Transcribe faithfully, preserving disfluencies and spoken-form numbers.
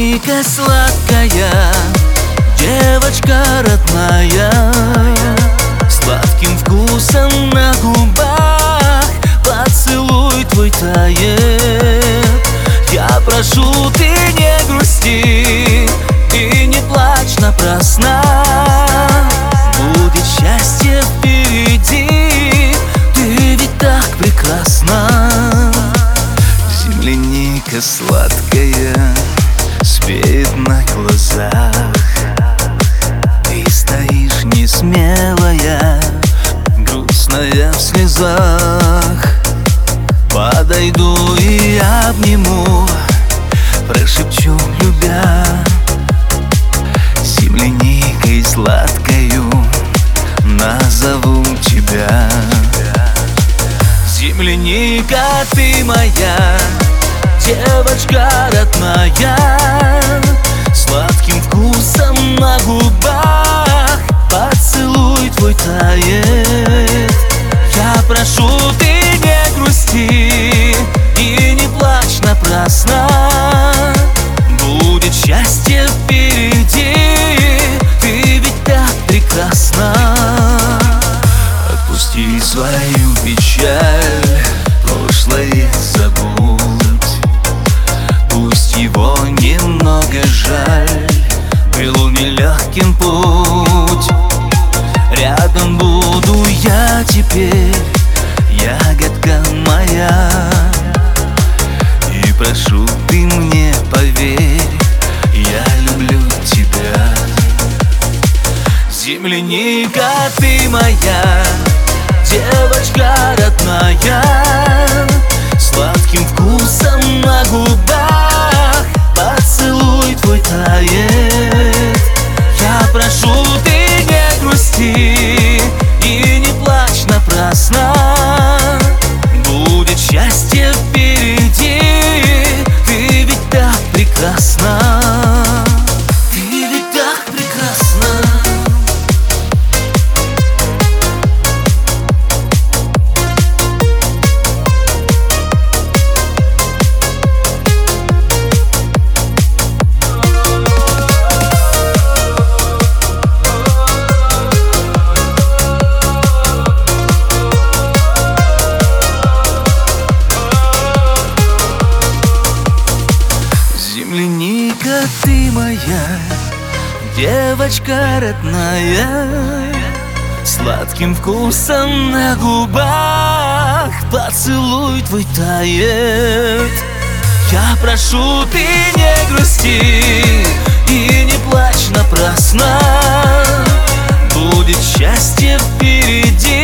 Земляника сладкая, девочка родная, сладким вкусом на губах поцелуй твой тает. Я прошу, ты не грусти и не плачь напрасно. Будет счастье впереди, ты ведь так прекрасна. Земляника сладкая спеет на глазах. Ты стоишь несмелая, грустная в слезах. Подойду и обниму, прошепчу, любя. Земляникой сладкою назову тебя. Земляника, ты моя, девочка родная, сладким вкусом на губах поцелуй твой тает. Я прошу, ты не грусти и не плачь напрасно. Будет счастье впереди, ты ведь так прекрасна. Отпусти свою печаль, прошлое забудь. Пусть его немного жаль, был нелегким путь. Рядом буду я теперь, ягодка моя. И прошу, ты мне поверь, я люблю тебя. Земляника, ты моя, девочка родная, сладким вкусом на губах поцелуй твой тает. Я прошу, ты не грусти и не плачь напрасно. Будет счастье впереди, ты ведь так прекрасна. Ты ведь так прекрасна. Земляника, ты моя, девочка родная, сладким вкусом на губах поцелуй твой тает. Я прошу, ты не грусти и не плачь напрасно. Будет счастье впереди,